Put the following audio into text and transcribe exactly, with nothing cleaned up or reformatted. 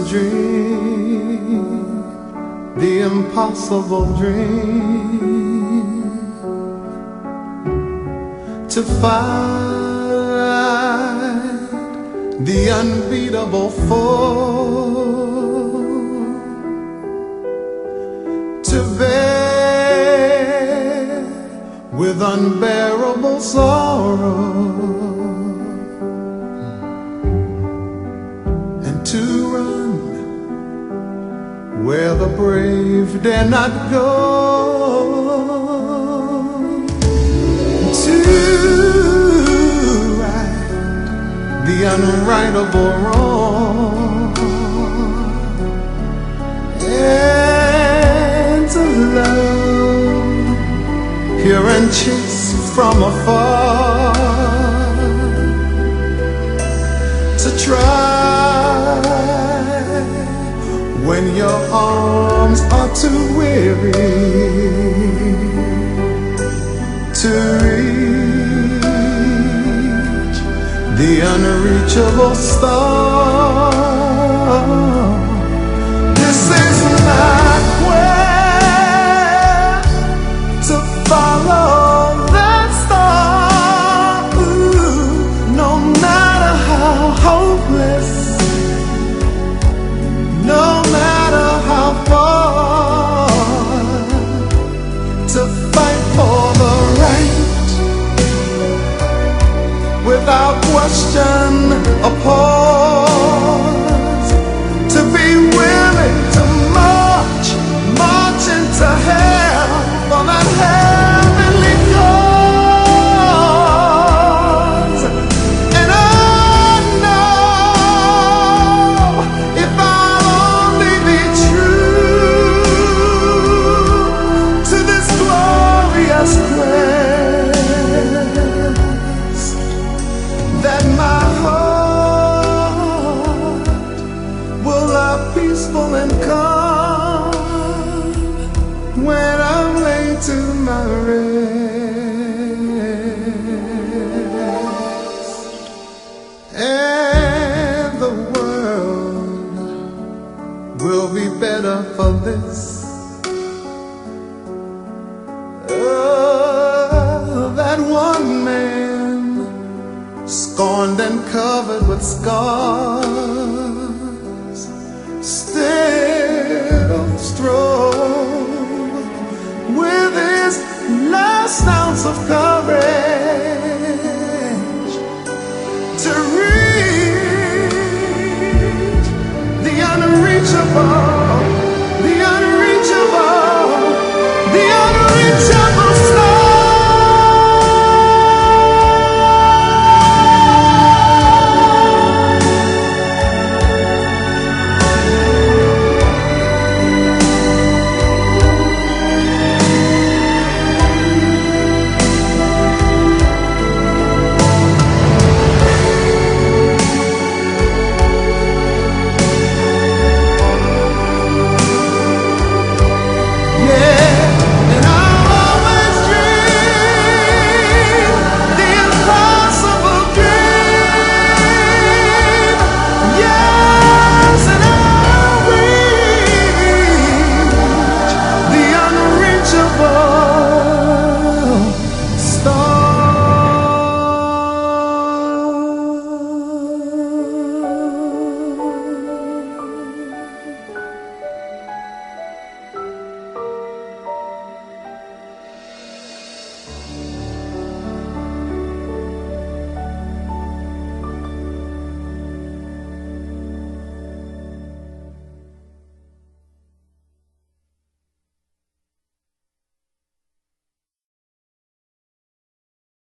dream, the impossible dream, to find the unbeatable foe, to bear with unbearable sorrow, to run where the brave dare not go, to right the unrightable wrong, and to love, hear and chase from afar, to try when your arms are too weary to reach the unreachable star. This is not where to follow that star. Ooh, no matter how hopeless, no matter how far, to fight for the right, without question or pause, to be willing to march, march into hell for that heavenly cause. And I know if I that my heart will lie peaceful and calm when I'm laid to my rest, and the world will be better for this. Oh, that one man, scorned and covered with scars, still strove with his last ounce of courage